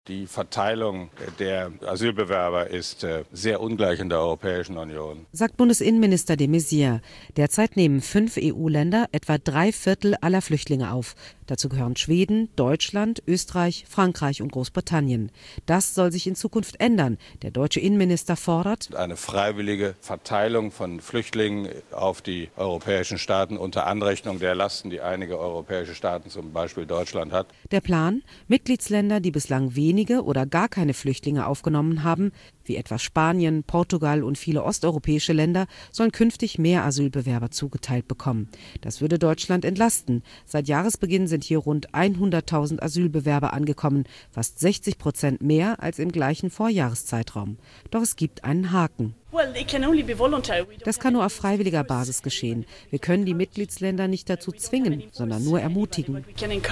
Die Verteilung der Asylbewerber ist sehr ungleich in der Europäischen Union, sagt Bundesinnenminister de Maizière. Derzeit nehmen 5 EU-Länder etwa 3/4 aller Flüchtlinge auf. Dazu gehören Schweden, Deutschland, Österreich, Frankreich und Großbritannien. Das soll sich in Zukunft ändern. Der deutsche Innenminister fordert eine freiwillige Verteilung von Flüchtlingen auf die europäischen Staaten unter Anrechnung der Lasten, die einige europäische Staaten, zum Beispiel Deutschland, hat. Der Plan: Mitgliedsländer, die bislang wenige oder gar keine Flüchtlinge aufgenommen haben, wie etwa Spanien, Portugal und viele osteuropäische Länder, sollen künftig mehr Asylbewerber zugeteilt bekommen. Das würde Deutschland entlasten. Seit Jahresbeginn sind hier rund 100.000 Asylbewerber angekommen, fast 60% mehr als im gleichen Vorjahreszeitraum. Doch es gibt einen Haken. Das kann nur auf freiwilliger Basis geschehen. Wir können die Mitgliedsländer nicht dazu zwingen, sondern nur ermutigen.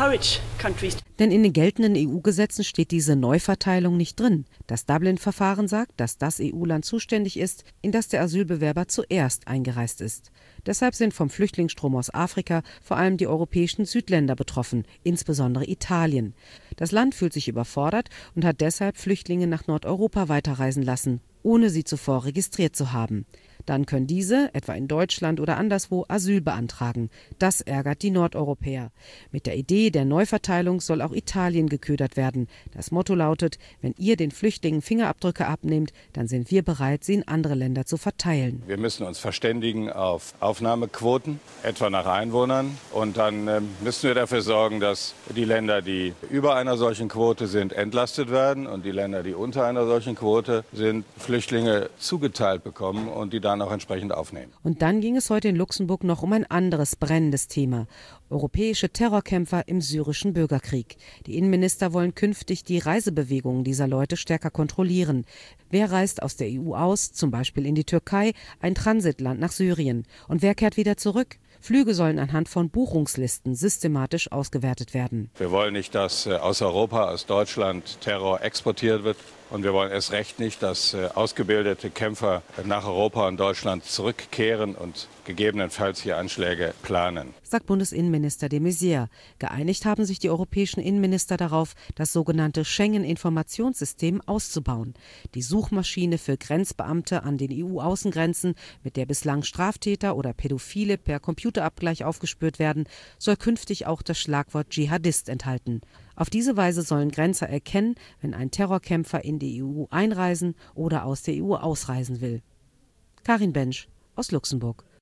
Denn in den geltenden EU-Gesetzen steht diese Neuverteilung nicht drin. Das Dublin-Verfahren sagt, dass das EU-Land zuständig ist, in das der Asylbewerber zuerst eingereist ist. Deshalb sind vom Flüchtlingsstrom aus Afrika vor allem die europäischen Südländer betroffen, insbesondere Italien. Das Land fühlt sich überfordert und hat deshalb Flüchtlinge nach Nordeuropa weiterreisen lassen, ohne sie zuvor registriert zu haben. Dann können diese, etwa in Deutschland oder anderswo, Asyl beantragen. Das ärgert die Nordeuropäer. Mit der Idee der Neuverteilung soll auch Italien geködert werden. Das Motto lautet: Wenn ihr den Flüchtlingen Fingerabdrücke abnehmt, dann sind wir bereit, sie in andere Länder zu verteilen. Wir müssen uns verständigen auf Aufnahmequoten, etwa nach Einwohnern. Und dann müssen wir dafür sorgen, dass die Länder, die über einer solchen Quote sind, entlastet werden und die Länder, die unter einer solchen Quote sind, Flüchtlinge zugeteilt bekommen und die dann auch entsprechend aufnehmen. Und dann ging es heute in Luxemburg noch um ein anderes brennendes Thema: europäische Terrorkämpfer im syrischen Bürgerkrieg. Die Innenminister wollen künftig die Reisebewegungen dieser Leute stärker kontrollieren. Wer reist aus der EU aus, zum Beispiel in die Türkei, ein Transitland nach Syrien? Und wer kehrt wieder zurück? Flüge sollen anhand von Buchungslisten systematisch ausgewertet werden. Wir wollen nicht, dass aus Europa, aus Deutschland Terror exportiert wird. Und wir wollen erst recht nicht, dass ausgebildete Kämpfer nach Europa und Deutschland zurückkehren und gegebenenfalls hier Anschläge planen, sagt Bundesinnenminister de Maizière. Geeinigt haben sich die europäischen Innenminister darauf, das sogenannte Schengen-Informationssystem auszubauen. Die Suchmaschine für Grenzbeamte an den EU-Außengrenzen, mit der bislang Straftäter oder Pädophile per Computerabgleich aufgespürt werden, soll künftig auch das Schlagwort Dschihadist enthalten. Auf diese Weise sollen Grenzer erkennen, wenn ein Terrorkämpfer in die EU einreisen oder aus der EU ausreisen will. Karin Bensch aus Luxemburg.